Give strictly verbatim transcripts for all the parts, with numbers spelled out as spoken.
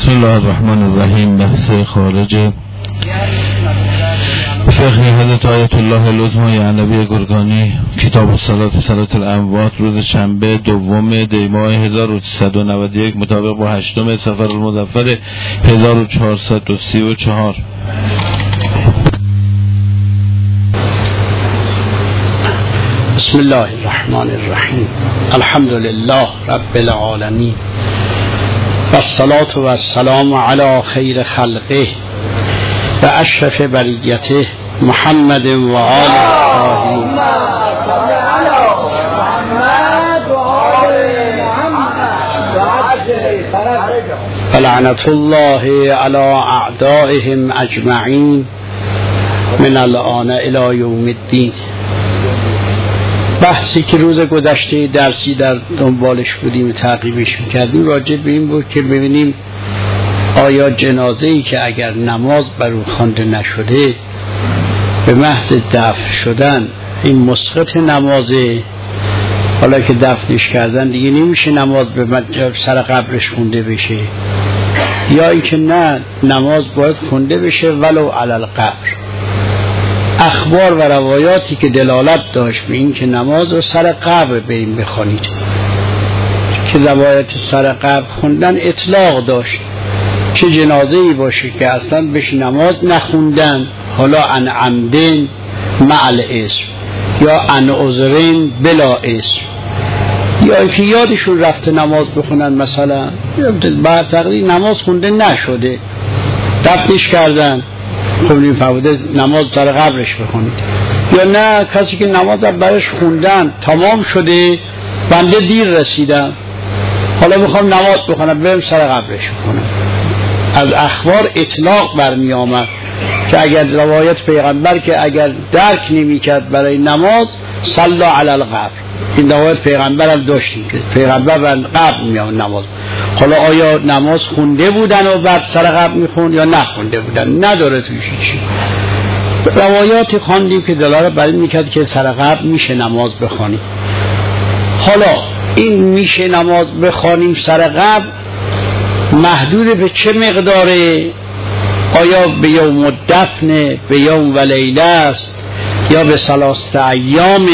بسم الله الرحمن الرحیم. بحث خارج فقه حضرت آیت الله العظمی عنبی گرگانی، کتاب الصلاة صلاة الاموات، روز شنبه دوم دی ماه هزار و سیصد و نود و یک مطابق با هشتم صفر المظفر هزار و چهارصد و سی و چهار. بسم الله الرحمن الرحیم. الحمد لله رب العالمین و الصلاة و السلام علی خیر خلقه و اشرف بریته محمد و آله الطاهرین. و لعنت الله علی اعدائهم اجمعین من الآن الی یوم الدین. بحثی که روز گذشته درسی در دنبالش بودیم و تعقیبش میکردیم راجع به این بود که ببینیم آیا جنازه‌ای که اگر نماز بر او خوانده نشده به محض دفن شدن این مسقط نمازه، حالا که دفنش کردن دیگه نمیشه نماز به سر قبرش خونده بشه، یا اینکه نه نماز باید خونده بشه ولو علی القبر. اخبار و روایاتی که دلالت داشت به این که نماز رو سر قبر به این بخوانید، که روایت سر قبر خوندن اطلاق داشت، چه جنازه‌ای باشه که اصلا بهش نماز نخوندن، حالا ان عمدن مع الاسم یا ان عذرین بلا اسم، یا اینکه یادشون رفته نماز بخونن، مثلا بعد تقریبا نماز خونده نشده دفنش کردن، خب این فوده نماز سر قبرش بخونید. یا نه کسی که نماز برش خوندن تمام شده، بنده دیر رسیدم حالا میخوام نماز بخونم، برم سر قبرش بخونم. از اخبار اطلاق برمی آمد که اگر روایت پیغمبر که اگر درک نمی کرد برای نماز صلی علی القبر، این روایت پیغمبر هم داشتیم که پیغمبر بر قبر می آمد نماز. حالا آیا نماز خونده بودن و بعد سر قبر میخوند یا نخونده بودن، نداره توش چی. روایاتی خواندیم که دلالت بر این میکرد که سر قبر میشه نماز بخوانیم. حالا این میشه نماز بخوانیم سر قبر محدود به چه مقداره؟ آیا به یوم الدفن، به یوم و لیله است، یا به ثلاثه ایام،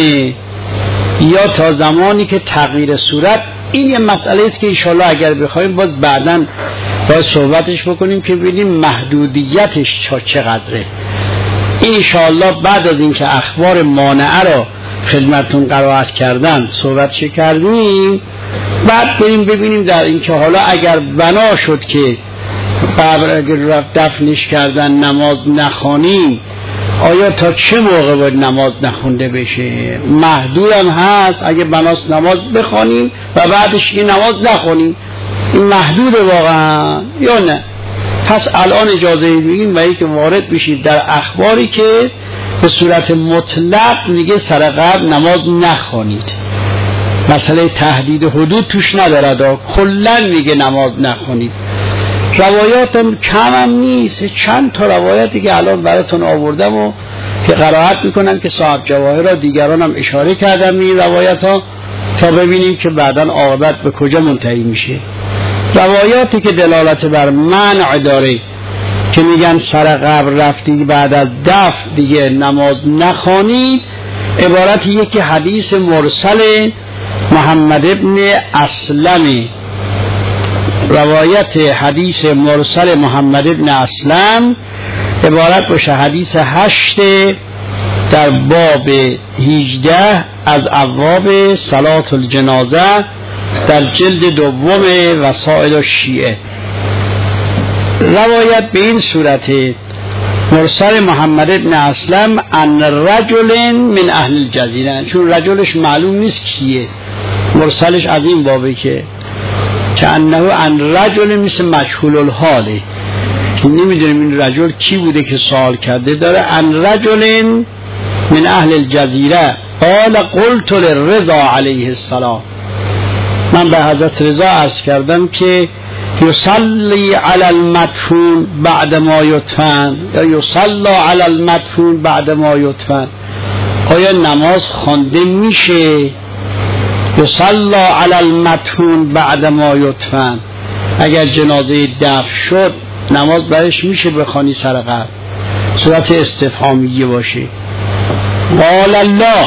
یا تا زمانی که تغییر صورت؟ این یه مسئله است که انشاءالله اگر بخوایم باز بعداً باید صحبتش بکنیم که ببینیم محدودیتش چقدره. این انشاءالله بعد از این که اخبار مانعه را خدمتون قرائت کردن صحبتش کردیم، بعد بریم ببینیم در این که حالا اگر بنا شد که قبر اگر رفت دفنش کردن نماز نخوانیم، آیا تا چه موقع باید نماز نخونده بشه؟ محدود هم هست اگه بناس نماز بخوانیم و بعدش که نماز نخونیم، این محدود واقعا یا نه؟ پس الان اجازه میگیم و که وارد بشید در اخباری که به صورت مطلق میگه سر قبر نماز نخوانید، مسئله تهدید حدود توش ندارد، کلا میگه نماز نخونید. روایات هم کم هم نیست، چند تا روایاتی که الان براتون آوردم و که قرائت میکنم که صاحب جواهر را دیگران هم اشاره کردم این روایات ها تا ببینیم که بعداً عاقبت به کجا منتهی میشه. روایاتی که دلالت بر منع داره که میگن سر قبر رفتی بعد از دفن دیگه نماز نخوانید، عبارت یکی حدیث مرسل محمد ابن اسلم، روایت حدیث مرسل محمد ابن اسلم عبارت باشه حدیث هشت در باب هجده از ابواب صلاة الجنازه در جلد دوم وسائل الشیعه. روایت به این صورت مرسل محمد ابن اسلم ان رجل من اهل الجزیره، چون رجلش معلوم نیست کیه، مرسلش از این بابه که که انه ان رجل مثل مجهول الحاله، که نمیدونیم این رجل کی بوده که سوال کرده داره. ان رجل من اهل الجزیره قال قلت للرضا علیه السلام، من به حضرت رضا عرض کردم که یصلی علی المدفون بعد ما یدفن، یا یصلی علی المدفون بعد ما یدفن، آیا نماز خوانده میشه یصلی علی المدفون بعد ما یدفن، اگر جنازه دفن شد نماز برش میشه بخوانی سر قبر، صورت استفهامیه باشه. قال الله،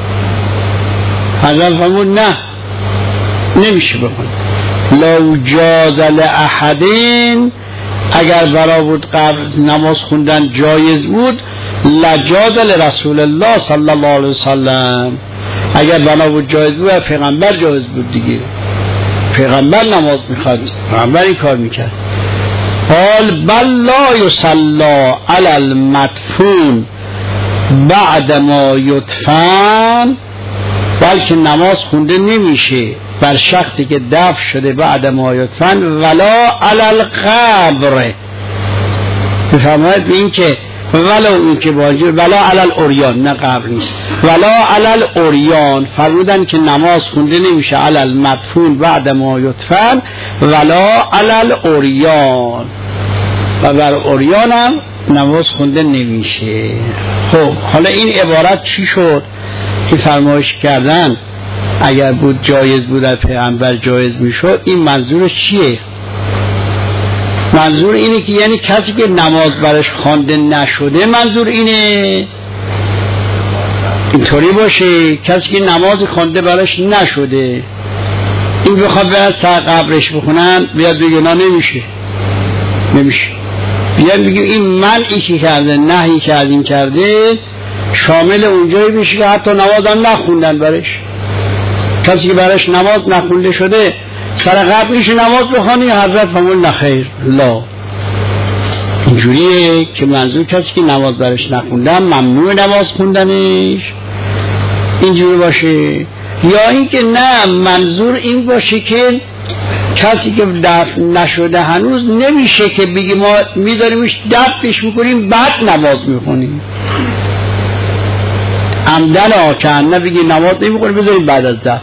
حضرت فرمود نه نمیشه بخونی. لو جاز لأحدین، اگر برا بود قبل نماز خوندن جایز بود، لجاز لرسول الله صلی الله علیه وسلم، اگر بنا بود جایز بود پیغمبر جایز بود دیگه، پیغمبر نماز میخواد، پیغمبر این کار میکرد. قال بل لا یصلی علی المدفون بعد ما یدفن، بلکه نماز خونده نمیشه بر شخصی که دفن شده بعد ما یدفن، ولا علی القبر، بفرماید به این که ولو این که باجر ولا علی الاریان، نه قبر نیست، ولا علی الاریان، فرمودن که نماز خونده نمیشه علی المدفون بعد ما یدفن، ولا علی الاریان، و بر اریان هم نماز خونده نمیشه. خب حالا این عبارت چی شد که فرمایش کردن اگر بود جایز بود از پیغمبر جایز میشد؟ این منظورش چیه؟ منظور اینه که یعنی کسی که نماز برش خوانده نشده، منظور اینه اینطوری باشه کسی که نماز خوانده برش نشده این بخواد بیاد سر قبرش بخونن، بیاد بگه نه نمیشه نمیشه، بیاد بگیم این منعی که کرده، نهی کردین کرده، شامل اونجایی میشه که حتی نماز هم نخوندن برش. کسی که برش نماز نخونده شده سر قبر میشه نماز بخوانی؟ حضرت فرمود نخیر، لا، اینجوریه که منظور کسی که نماز برش نخوندن ممنوع نماز خوندنش، اینجوری باشه. یا این که نه، منظور این باشه که کسی که دفن نشده هنوز نمیشه که بگی ما میذاریمش دفنش میکنیم بعد نماز میخونیم، عمدن آکنه بگی نماز نمیخونیم بذاریم بعد از دفن،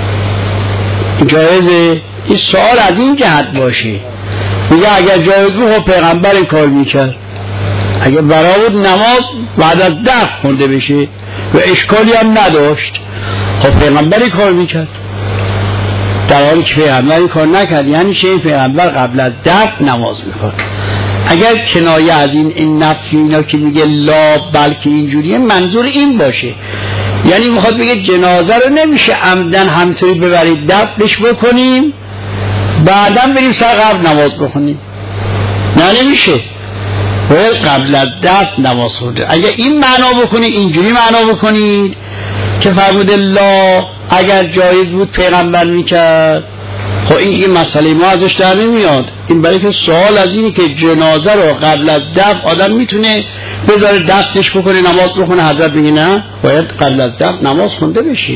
جایزه؟ این سوال از این جهت باشه. میگه اگر جایز بود خب پیغمبر این کار میکرد، اگر برای بود نماز بعد از دفن خونده بشه و اشکالی هم نداشت، خب پیغمبر این کار میکرد، در حالی که پیغمبر این کار نکرد، یعنی چه؟ این پیغمبر قبل از دفن نماز میخواد. اگر کنایه از این این نفی اینا که میگه لا بلکه اینجوریه، منظور این باشه، یعنی میخواد بگه جنازه رو نمیشه عمدن همطوری ببرید دفنش بکنیم بعدم بریم سر قبر نماز بخونیم، نه نمیشه، باید قبل از دفن نماز خونده. اگر این معنا بکنید، اینجوری معنا بکنید که فرمود لا اگر جایز بود پیغمبر میکرد، خب این این مسئله ما ازش در نمیاد. این برای که سوال از اینه که جنازه رو قبل از دفن آدم میتونه بذاره دفنش بکنه نماز بخونه، حضرت میگه نه باید قبل از دفن نماز خونده بشه.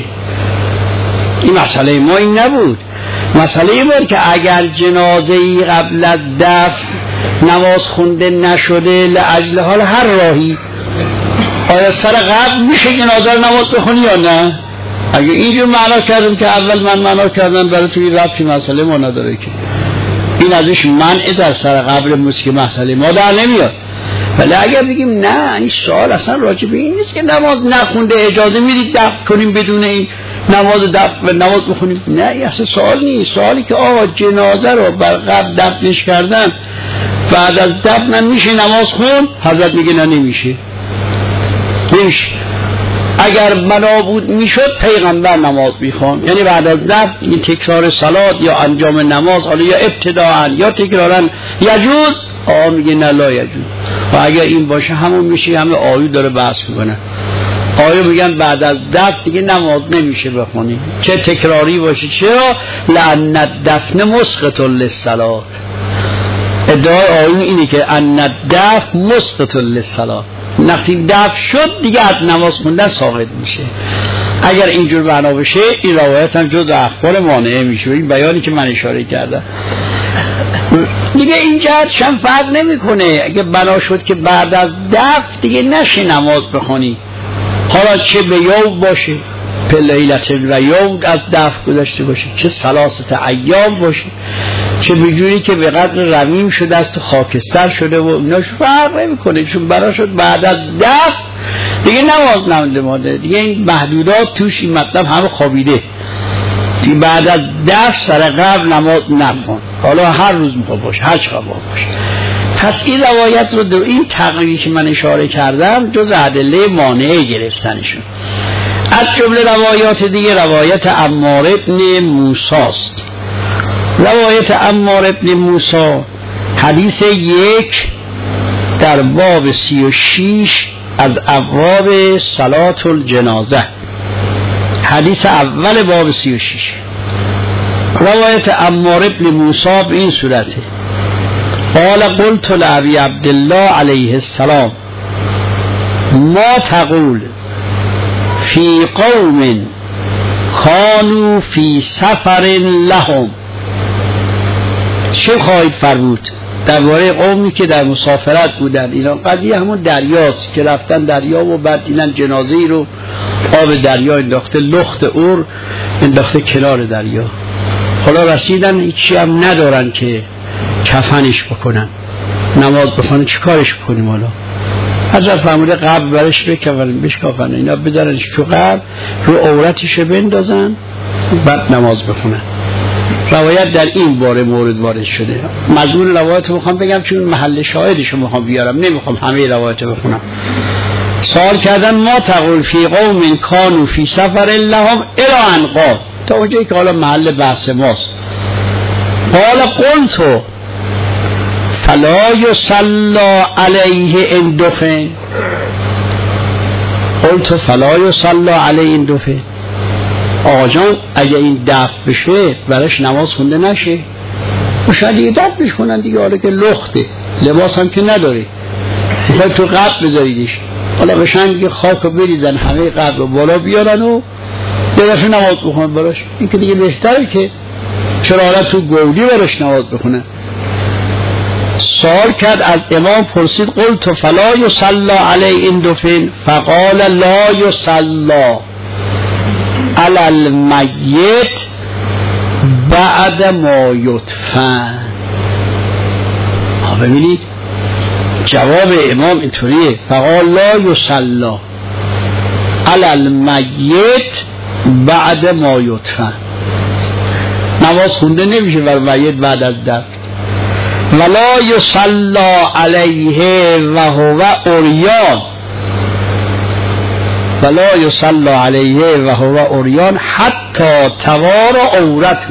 این مسئله ما این نبود، مسئله این بود که اگر جنازه ای قبل از دفن نماز خونده نشده لاجل حال هر راهی، آیا سر قبر میشه جنازه رو نماز بخونی یا نه؟ اگه اینجور معنا کردم که اول من معنا کردم برای توی ربطی مسئله ما نداره که این ازش منع در سر قبر مسکی مسئله ما در نمیاد. ولی اگر بگیم نه این سوال اصلا راجع به این نیست که نماز نخونده اجازه میدید دفن کنیم بدون این نماز دفن نماز بخونیم، نه این اصلا سوال نیست. سوالی که آقا جنازه رو بر قبر دفنش کردن بعد از دفن میشه نماز خون؟ حضرت میگه نه نمیشه نمیشه. اگر بنا بود میشد پیغمبر نماز میخوان، یعنی بعد از دفن این تکرار صلات یا انجام نماز، حالا یا ابتداءً یا تکراراً یجوز، آقا میگه نه لا یجوز. و اگر این باشه همون میشه، همه آیو داره بحث میکنه، آیو میگن بعد از دفن دیگه نماز نمیشه بخونی، چه تکراری باشه. چرا؟ لأن الدفن مسقط للصلاة، ادعای آیو اینه که ان الدفن مسقط للصلاة، وقتی دفن شد دیگه از نماز خوندن ساقط میشه. اگر اینجور معنا بشه این روایت هم جز اخبار مانعه میشه، این بیانی که من اشاره کردم دیگه این جهتش هم فرق نمیکنه. اگه بنا شد که بعد از دفن دیگه نشه نماز بخونی، حالا چه به یوم باشه، به لیلت و یوم از دفن گذشته باشه، چه ثلاثه ایام باشه، چه بجوری که به قدر رمیم شده است خاکستر شده و ایناش فرق نمیکنه، چون برا شد بعد از دفن دیگه نماز نمونده ماده، دیگه این محدودات توش این مطلب همه خوابیده، دیگه بعد از دفن سر قبل نماز نکن. حالا هر روز میخواد باشه، هر چقدر باشه. پس این روایت رو در این تقریبی که من اشاره کردم جز ادله مانعه گرفتنشون. از جمله روایات دیگه روایت عمار ابن موسی است. روایت عمار ابن موسی حدیث یک در باب سی و شیش از ابواب صلات الجنازه، حدیث اول باب سی و شیش. روایت عمار ابن موسی به این صورته: قال قلت لأبي عبد الله علیه السلام ما تقول فی قوم كانوا فی سفر لهم. چه خواهید فرمود درباره قومی که در مسافرت بودن؟ اینا قضیه همون دریاست که رفتن دریا و بعد دیدن جنازه ای رو آب دریا انداخته، لخت اور انداخته کنار دریا. حالا رسیدن هیچی هم ندارن که کفنش بکنن، نماز بخونن، چی کارش بکنیم؟ حالا حضرت فرموده قبر برش بکفن، بشکافن، اینا بذارنش تو قبر، رو عورتش بندازن، بعد نماز بخونن. روایت در این باره مورد وارد شده. مضمون روایت رو میخوام بگم چون محل شاهدش رو میخوام بیارم، نمیخوام همه روایت رو بخونم. سوال کردن ما تقول فی قوم کانوا فی سفر لهم الی ان قال، تا اونجایی که حالا محل بحث ماست. قال قلت فلا یصلی علیه ان دفن. قلت فلا یصلی علیه ان دفن. آقا جان اگه این دفن بشه براش نماز خونده نشه؟ و شاید یه دفنش کنن دیگه، حالا که لخته، لباس هم که نداره، میخوای تو قبر بذاریدش، حالا بشن که خاک رو بریزن همه قبر رو بالا بیارن و براش نماز بخونن براش. این که دیگه بهتره که چرا حالا تو گودی براش نماز بخونن. سوال کرد از امام پرسید قلت فلا یصلی علیه ان دفن. فقال لا یصلی علی المیت بعد ما یدفن. ببینید جواب امام اینطوریه: فقال لا یصلی علی المیت بعد ما یدفن. نماز خونده نمیشه بر میت بعد از دفن. ولا یصلی علیه و هو عریان. ولا یصلی علیه و هو عریان حتی توار عورته،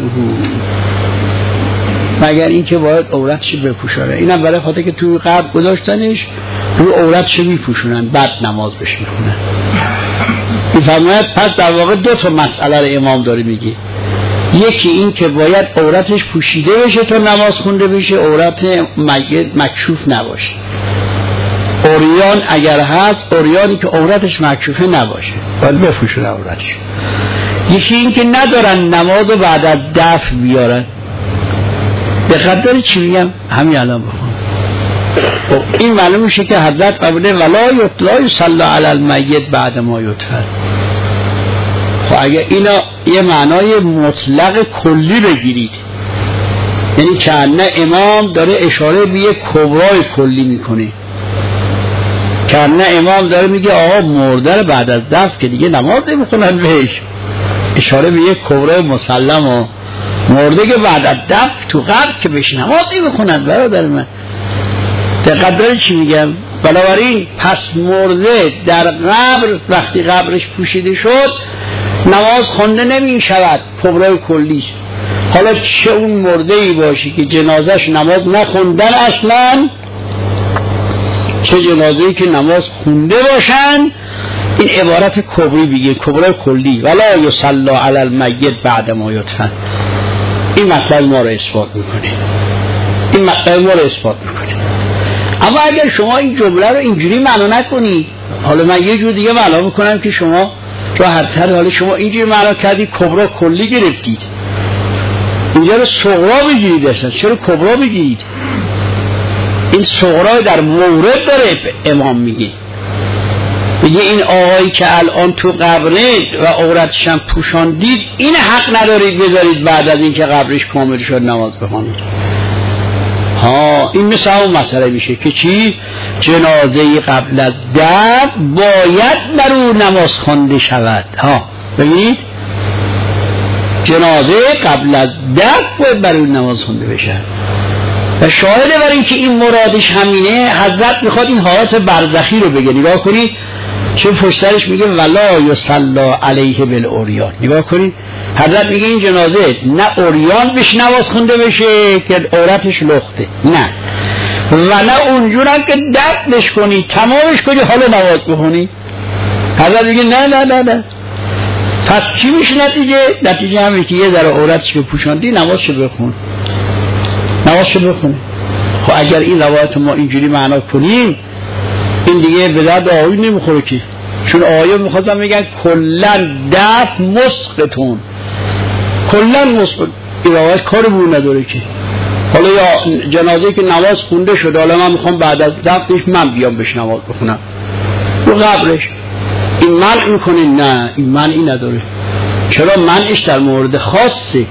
مگر این که باید عورتش بپوشونه. اینم برای خاطر که توی قبر گذاشتنش رو عورتش میپوشونن بعد نماز بهش میخونن. این فرماید پس در واقع دو تا مسئله رو امام داره میگه. یکی این که باید عورتش پوشیده بشه تا نماز خونده بشه، عورت میت مکشوف نباشه. عریان اگر هست، عریانی که عورتش مکشوفه نباشه، باید بپوشونه عورتش. یکی این که ندارن نماز رو بعد از دفن بیارن. به قدر چی میگم همین الان بخون. این معلوم میشه که حضرت قبله ولا یصلی علی المیت بعد ما یدفن. خب اگه اینا یه معنای مطلق کلی بگیرید، یعنی که نه امام داره اشاره به یک کبرای کلی میکنه، که نه امام داره میگه آقا مرده بعد از دفن که دیگه نماز نمیخونن بهش، اشاره به یک کبرای مسلم و مرده که بعد از دفن تو قبر که بهش نماز نمیخونن. برادر من دقت داره چی میگم؟ بنابراین پس مرده در قبر وقتی قبرش پوشیده شد نماز خونده نمی شود، کبرای کلیش. حالا چه اون مرده ای باشی که جنازش نماز نخوندن اصلا، چه جنازه ای که نماز خونده باشن، این عبارت کبری بگه، کبرای کلی. ولا یصلی علی المیت بعد ما یدفن. این مطلب ما رو اثبات میکنه، این مطلب ما رو اثبات میکنه. اما اگر شما این جمله رو اینجوری معنا نکنی، حالا من یه جور دیگه معنا میکنم که شما راحت‌تر، حالا شما اینجوری معنا کردی کبرا کلی گرفتید، اینجا رو صغرا بگیرید. اصلا چرا کبرا بگیرید؟ این صغرا در مورد داره امام میگه، میگه این آقایی که الان تو قبره و عورتش هم پوشاندید، این حق ندارید بذارید بعد از این که قبرش کامل شد نماز بخونید. ها این مثل اون مسئله میشه که چی؟ جنازه قبل از دفن باید بر او نماز خوانده شود. ها ببینید جنازه قبل از دفن باید برای نماز خونده بشه. و شاهد بر این که این مرادش همینه، حضرت میخواد این حالات برزخی رو بگه. نگاه کنید چون پشترش میگه ولا یصلی علیه بالعریان. نگاه کنید حضرت میگه این جنازه نه عریان بهش نماز خونده بشه که عورتش لخته، نه، و نه اونجورم که دفنش کنی تمامش کنی حالا نماز بخونی. حضرت میگه نه نه نه نه. پس چی میشه نتیجه؟ نتیجه همه که یه در عورتش بپوشاندی نمازشو بخون، نمازشو بخونه. خب اگر این روایت ما اینجوری معنا کنیم این دیگه به درد آیون نمیخوره که، چون آیون میخواستم میگن کلن دفن مسقطون، کلن مسقط. این روایت کار بور نداره که حالا یا جنازه که نماز خونده شده حالا من میخوام بعد از دفنش من بیام بهش نماز بخونم رو قبرش، این منع میکنه؟ نه، این منعی نداره. چرا؟ منعش در مورد خاصه.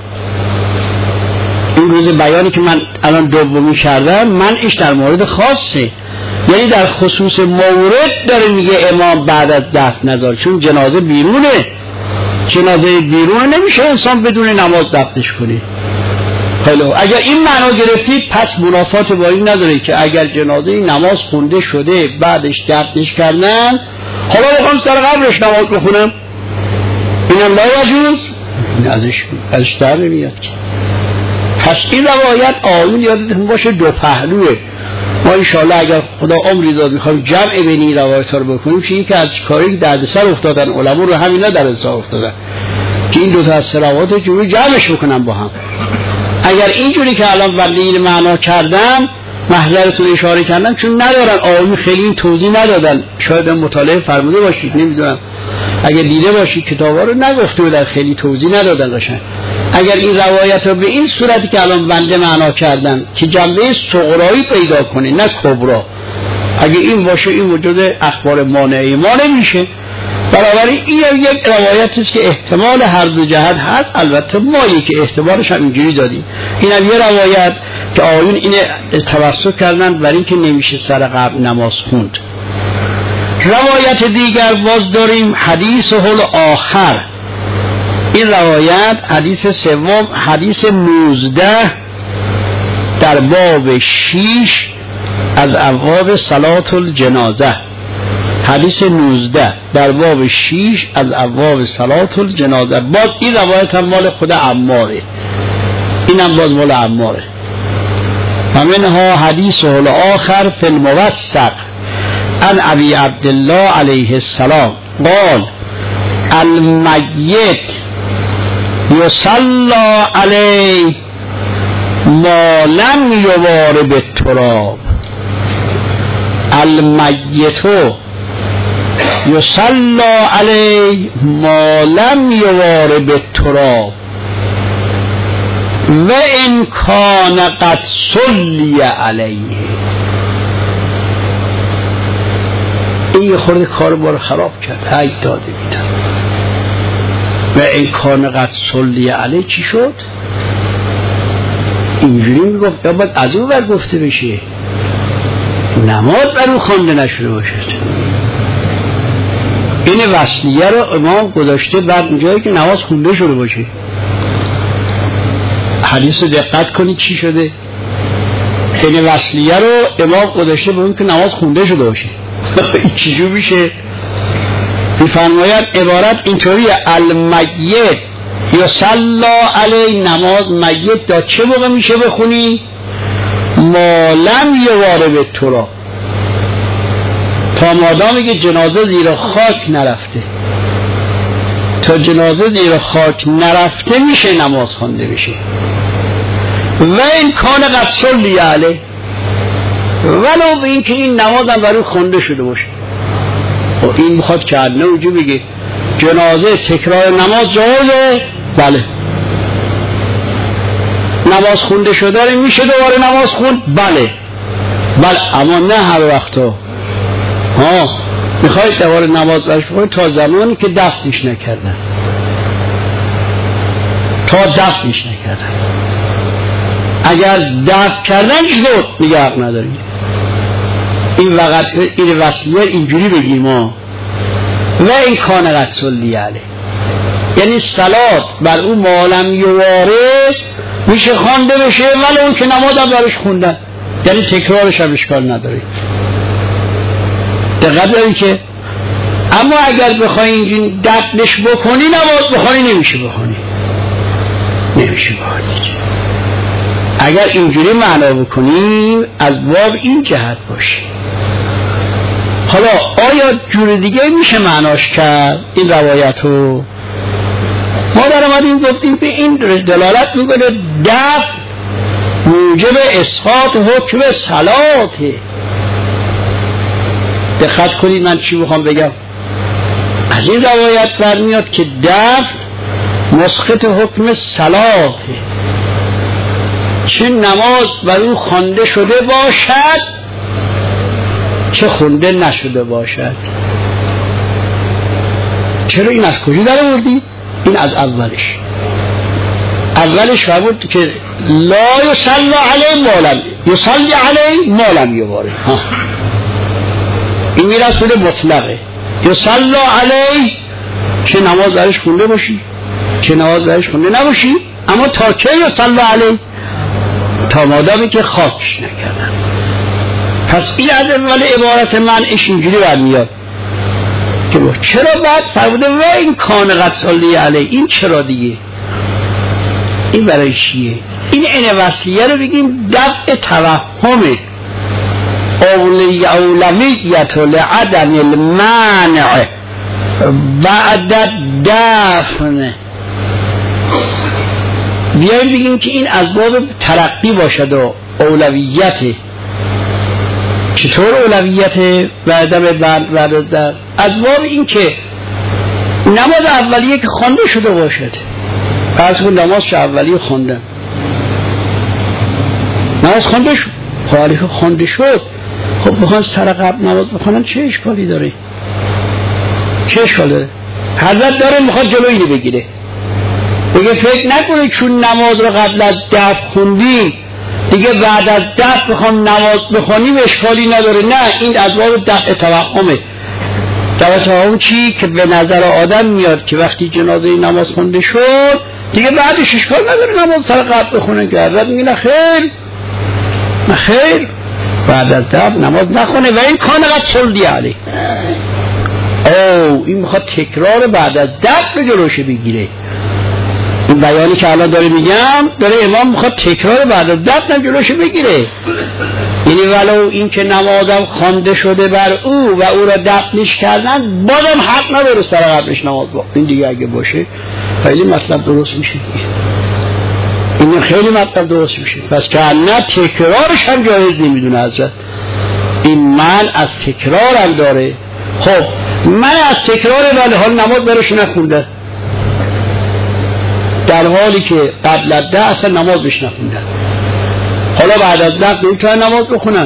این روز بیانی که من الان دومی کردم منعش در مورد خاصه، یعنی در خصوص مورد داره میگه امام بعد از دفن نذار، چون جنازه بیرونه، جنازه بیرونه نمیشه انسان بدون نماز دفنش کنه. حالا اگر این معنا گرفتید پس منافات با این نداره که اگر جنازه نماز خونده شده بعدش دفنش کردن حالا بخوام سر قبرش نماز بخونم، اینم لا یجوز، ازش ازش در نمیاد. پس این روایت آیون یادتون باشه دو پهلوه. ما انشاءالله اگر خدا عمری داد میخوایم جمع بین این روایت ها رو بکنیم که یکی از کاری که دردسر افتادن علما رو همینا دردسر افتادن که این دو تا از روایت جوری جمعش بکنن با هم. اگر اینجوری که الان بنده این معنا کردم محضرتون اشاره کردم چون ندارن آیون خیلی این توضیح ندادن، شاید مطالعه فرموده باشید نمیدونم، اگر دیده باشید کتابا رو نگفته بودن خیلی توضیح ندادن قشنگ. اگر این روایت رو به این صورتی که الان بنده معنا کردن که جنبه صغرایی پیدا کنه نه کبرا، اگر این باشه این وجود اخبار مانعی ما نمیشه. بنابراین این یک روایتی است که احتمال هر دو جهت هست، البته مایی که احتمالش هم اینجوری دادیم. این هم یه روایت که آیون اینه توسط کردن برای اینکه نمیشه سر قبر نماز خوند. روایت دیگر باز داریم حدیث هل آخر. این روایت حدیث سوم، حدیث نوزده در باب شیش از ابواب صلات الجنازه. حدیث نوزده در باب شیش از ابواب صلات الجنازه. باز این روایت هم مال خود عماره، این هم باز مال عماره. و منها حدیث هل آخر فی الموثق عن ابی عبدالله علیه السلام قال المیت یصلی علیه ما لم یوار بالتراب. المیت یصلی علیه ما لم یوار بالتراب و ان کان قد صلی علیه. این خورده کار بار خراب کرد، هی داده بیدن. و این کان قد صلی علیه چی شد؟ اینجوری میگفت یا باید از او بر گفته بشه نماز بر او خوانده نشده باشد. این وصلیه رو امام گذاشته بعد اونجایی که نماز خونده شده باشه. حدیث رو دقت کنید چی شده. این وصلیه رو امام گذاشته به اون که نماز خونده شده باشه. این چیجور میشه؟ میفرماید عبارت اینطوریه المیت یصلی علیه، نماز میت دا چه موقع میشه بخونی؟ ما لم یوار بالتراب، تا مادامی که جنازه زیر خاک نرفته. تا جنازه زیر خاک نرفته میشه نماز خوانده بشه. و این کان قد صلی علیه، ولو به این که این نماز هم برای خونده شده باشه. و این میخواد که عدنه اوجو بگه جنازه تکرار نماز جایزه؟ بله. نماز خونده شده رو میشه دوباره نماز خوند؟ بله بله، اما نه هر وقتا. ها میخواید دوباره نماز برش بخونید تا زمانی که دفنش نکردن، تا دفنش نکردن. اگر دفن کردن شد میگه حق نداریم. این وقت این وصلیه اینجوری بگیم ما و این کان قد صلی علیه. یعنی صلات بر او مالم یواره میشه خوانده بشه، ولی اون که نماز هم برش خوندن، یعنی تکرارش هم اشکال نداره. دقت دارید که اما اگر بخوای اینجوری دفنش بکنی نماز بخونی نمیشه بخونی نمیشه بخونی اگر اینجوری معنا بکنیم از باب این جهت باشه. حالا آیا جور دیگه میشه معناش کرد این روایت رو؟ ما در آمدیم گفتیم به این دلالت میکنه دفن موجب اسقاط حکم صلاته. دقت کنید من چی بخوام بگم. از این روایت برمیاد که دفن مسقط حکم صلاته، چه نماز بر او خوانده شده باشد چه خونده نشده باشد. چرا این از کجا در آوردی؟ این از اولش اولش فرمود که لا یصلی علیه مالم یصلی علیه مالم یواره. این میرسول مطلقه. یصلی علیه چه نماز برش خونده باشی چه نماز برش خونده نباشی، اما تا چه یصلی علیه؟ تا مادامی که خاکش نکردن. پس این از اول عبارت منعش اینجوری برمیاد که چرا بعد فرموده و این کان قد صلی علیه، این چرا دیگه؟ این برای چیه؟ این این وصلیه رو بگیم دفع توهمه اولی اولویت لعدم المانع بعد دفن. بیاییم بگیم که این از باب ترقی باشد و اولویته. چطور اولویته بعد بعد بعد در از باب این که نماز اولیه که خوانده شده باشد. پس اون نماز چه اولیه خوندن نماز خوانده شد خالی خوانده شد، خب بخوان سر قبل نماز بخونن چه اشکالی داره؟ چه اشکالی داره؟ حضرت داره میخواد جلوی اینو بگیره، بگه فکر نکنه چون نماز رو قبل از دفع خوندیم دیگه بعد از دفع بخوام نماز بخونیم اشکالی نداره. نه، این از باب دفع توهمه. دفع توهم چی؟ که به نظر آدم میاد که وقتی جنازه نماز خونده شد دیگه بعدش اشکال نداره نماز سر قبل بخونه. که حضرت میگه نه خیر نه خیر، بعد از دفع نماز نخونه و این کان قد صلی علیه. او این میخواد تکرار بعد از دفع جلوش بگیره. این بیانی که الان داره میگم داره امام میخواد تکرار بعد از دفن جلوش بگیره. یعنی ولو این که نمازم خوانده شده بر او و او را دفنش کردن بازم حق نداره سر قبلش نماز با. این دیگه اگه باشه خیلی مطلب درست میشه دیگه. این خیلی مطلب درست میشه. پس که نه تکرارش هم جایز نمیدونه حضرت. این من از تکرار هم داره. خب من از تکرار ولی حال نماز برش نخونده، در حالی که قبل از ده اصلا نماز بش نخوندن، حالا بعد از ده نمیتونن نماز بخونن.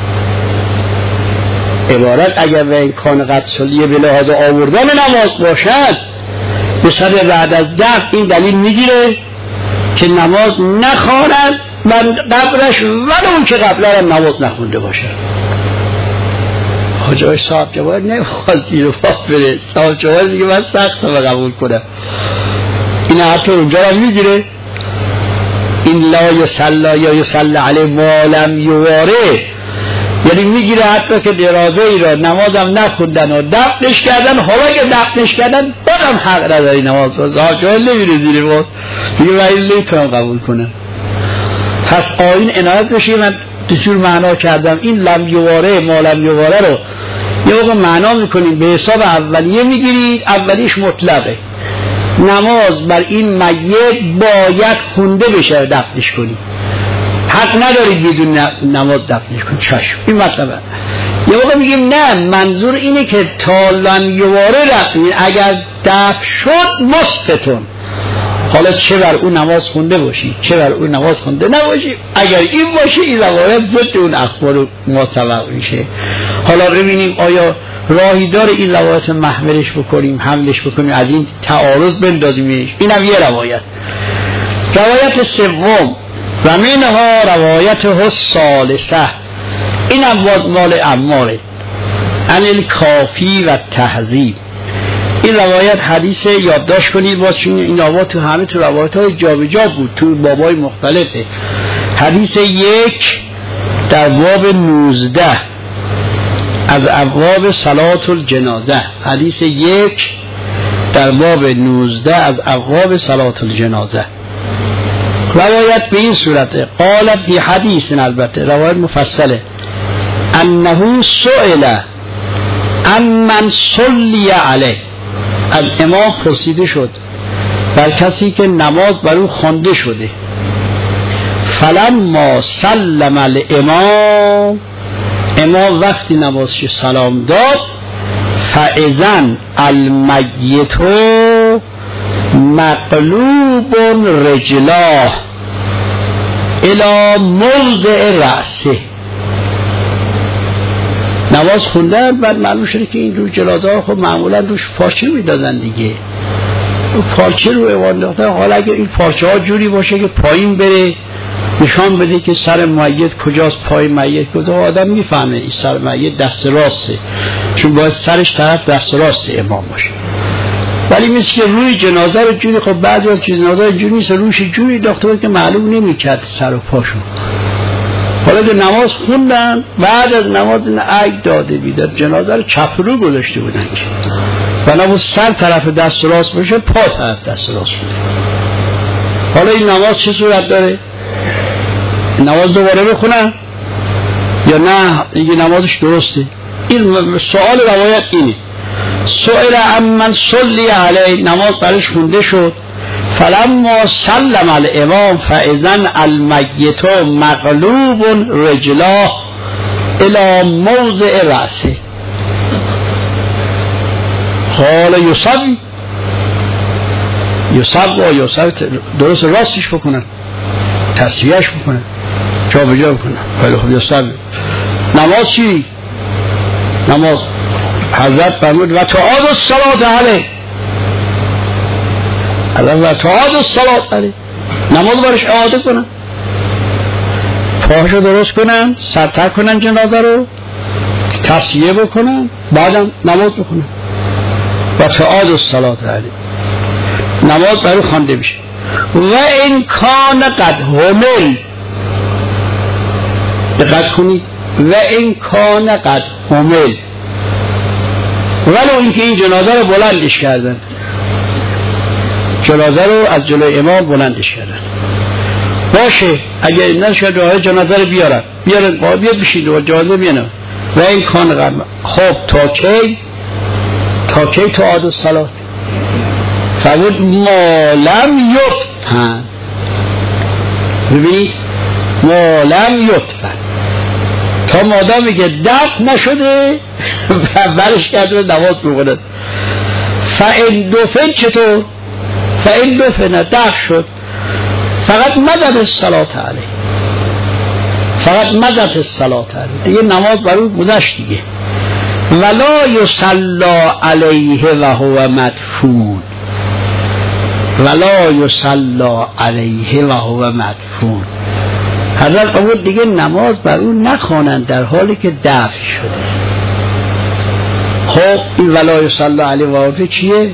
عبارت اگر به این کان قد صلیه به لحاظ آوردن نماز باشد به سبب بعد از ده این دلیل میگیره که نماز نخواند من قبلش ولی اون که قبل هم نماز نخونده باشد. حاجای صاحب جواد نمیخواد زیر و پاس بره. صاحب جواد دیگه من سخت رو قبول کنم. این حتی اونجا رو میگیره. این لا یصلی یا یصلی علیه مالم یواره، یعنی میگیره حتی که درازه ای را نمازم نخوندن و دفنش کردن، حالا که دفنش کردن بازم حق نداری نماز رو. صاحب جواد نمیره زیر پاس دیگه من این نمیتونم قبول کنم. پس آیین عنایت بشه. من دچور معنا کردم این لم یواره مالم یواره رو یه وقت معنا میکنیم به حساب اولیه میگیرید. اولیش مطلقه، نماز بر این میت باید خونده بشه دفنش کنید، حق ندارید بدون نماز دفنش کنید. چشم این مطلبه. یه وقت میگیم نه منظور اینه که تا لم یواره رفتین اگر دفن شد مصفتون، حالا چه بر اون نماز خونده باشی چه بر اون نماز خونده نباشی، اگر این باشه این روایت ضد اون اخبار ما سبق میشه. حالا ببینیم آیا راهی داره این روایت محملش بکنیم حملش بکنیم از این تعارض بندازیمش. اینم یه روایت. روایت سوم و منها روایت الثالثه، اینم باز مال عماره عن الکافی و تهذیب. این روایت حدیث یادداشت کنید باز، چون این روایت تو همه تو روایت های جابجا بود تو بابای مختلفه. حدیث یک در باب نوزده از ابواب صلات الجنازه، حدیث یک در باب نوزده از ابواب صلات الجنازه. روایت به این صورته، قال فی حدیث، البته روایت مفصله، انه سئل عمن صلی علیه، از امام پرسیده شد بر کسی که نماز بر او خوانده شده. فلما سلم الامام، امام وقتی نمازش سلام داد، فاذن المیت مقلوب رجلاه الی موضع رأسه. نماز خوندن، بعد معلوم شده که این رو جنازه ها خب معمولا روش پارچه میدادن دیگه، پارچه رو ایوان داختن. حالا اگه این پارچه ها جوری باشه که پایین بره نشان بده که سر میت کجاست، پای میت کجاست، آدم میفهمه این سر میت دست راسته، چون باید سرش طرف دست راست امام باشه. ولی مثل که روی جنازه رو جوری، خب بعضی از جنازه جوری نیست، روش جوری داخته بود که معلوم نمیکرد سر و پاشون. حالا که نماز خوندن، بعد از نماز این عید داده بیداد جنازه رو چپ رو گذاشته بودن که و نبود سر طرف دست راست باشه، پا طرف دست راست بوده. حالا این نماز چه صورت داره؟ نماز دوباره بخونن یا نه دیگه نمازش درسته؟ این سوال روایت اینه. سئل عمن صلی علیه، نماز برش خونده شد. فلما سلم الامام فاذن المیت مقلوب رجلاه الی موضع رأسه. قال یصب یصب و یصب، درست راستش بکنن، تصویهش بکنن، جا به جا بکنن. خیلی خوب. یصب نماز چی؟ نماز حضرت فرمود و تعاد الصلاة علیه، حضرت و تعاد الصلاة علیه، نماز برش اعاده کنن، پاهشو درست کنن، سرتر کنن جنازه رو، تصفیه بکنن، بعدم نماز بکنن. و تعاد الصلاة علیه، نماز برای خوانده میشه. و این کان قد همل، دقت کنید، و این کان قد همل، ولو اینکه این جنازه رو بلندش کردن، جنازه رو از جلوی امام بلندش کردن، باشه اگه نشد راه جنازه رو بیارن بیارن با بیاد بشید و جنازه بیانه. و این کان قد، خب تا کی؟ تا کی تعاد الصلاة؟ فرمود ما لم یفتن، ببینید ما لم یفتن، تا مادامی که دفن نشده برش کرده و نماز بخونه. فاین دفن چطور؟ فاین دفن دفن شد، فقط مدد الصلاة علیه، فقط مدد الصلاة علیه، دیگه نماز برای گذشت دیگه. ولا یصلی علیه و هو مدفون، ولا یصلی علیه و هو مدفون، حضرت فرمود دیگه نماز بر اون نخوانند در حالی که دفن شده. خب این ولا یصلی علیه و هو چیه؟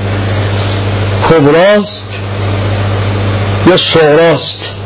کبراست یا صغراست؟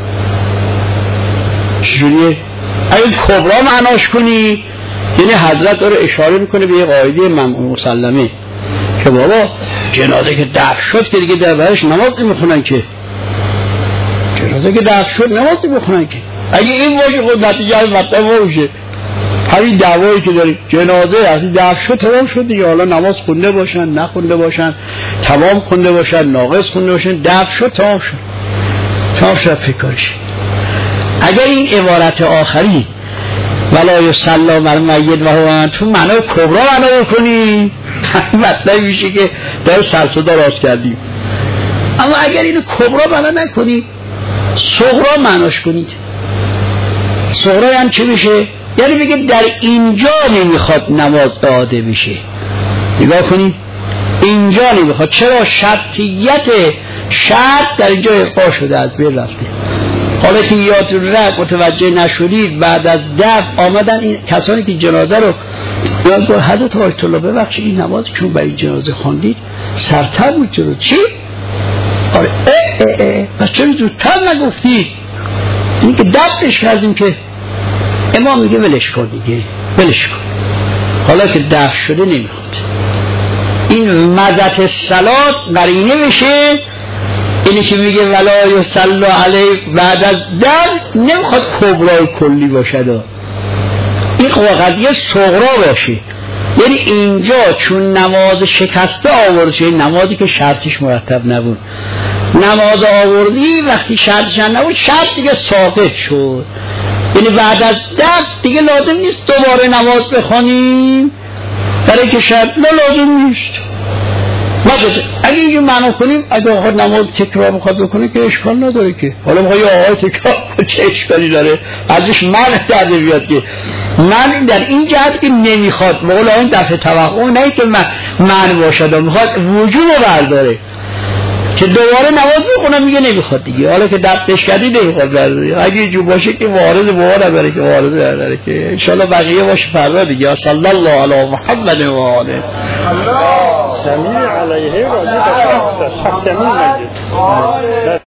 چجوریه؟ اگه کبرا معناش کنی یعنی حضرت داره اشاره میکنه به یه قاعده مسلمه که بابا جنازه که دفن شد که دیگه در برش نماز نمیخونن که، جنازه که دفن شد نماز نمیخونن که. اگه این باشه خود نتیجه مطلب باشه، همین دعوایی که داریم جنازه از دفن شد تمام شد دیگه، حالا نماز خونده باشن نخونده باشن، تمام خونده باشن ناقص خونده باشن، دفن شد تمام شد، تمام شد فکرش. اگر این عبارت آخری ولا یصلی علی المیت و هو مدفون معنای کبرا معنا بکنی، مطلب میشه که در سرصدا راست کردیم. اما اگر اینو کبرا معنا نکنی، صغرا معناش کنید. صغرا هم چه میشه؟ یعنی بگه در اینجا نمیخواد نماز اعاده بشه. نگاه کنید، اینجا نمیخواد. چرا؟ شرطیت شرط در اینجا اقا شده، از بین رفته. حالا که یادتون رفت متوجه نشدید، بعد از دفع آمدن این کسانی که جنازه رو گفت حضرت آیت الله ببخشید این نماز که شما برای جنازه خواندید سرتر بود جلو چی؟ آره اه اه اه پس چرا زودتر نگفتید؟ این که دفعش کردیم که امام میگه ولش کن دیگه، ولش کن، حالا که دفع شده نمیخواد. این مزت صلات قرینه بشه، اینی که میگه ولا یصلی علیه بعد از دفع نمیخواد کبرای کلی باشد، این قضیه صغرا باشه. یعنی اینجا چون نماز شکسته آورده شد، نمازی که شرطش مرتب نبود، نماز آوردی وقتی شرطش نبود شرط دیگه ساقط شد، یعنی بعد از دفع دیگه لازم نیست دوباره نماز بخونیم برای که شرط لازم نیست. اگه اینجا معنا کنیم اگه آقا نماز تکرار بخواد بکنه که اشکال نداره که، حالا میخواد یه آقای تکرار کنه چه اشکالی داره؟ ازش من درده بیاد که من در این جهت که نمیخواد مولا این دفعه توقع نه که من من باشد و میخواد وجود برداره که دوباره نماز بخونم میگه نمیخواد دیگه، حالا که دفعش کردی نمیخواد برداره. اگه جو باشه که وارد بوار نبره که وارد برداره که انشالله بقیه باشه فردا دیگه. صلی الله علی محمد و آله سمیع علیه راجع به شخص شخص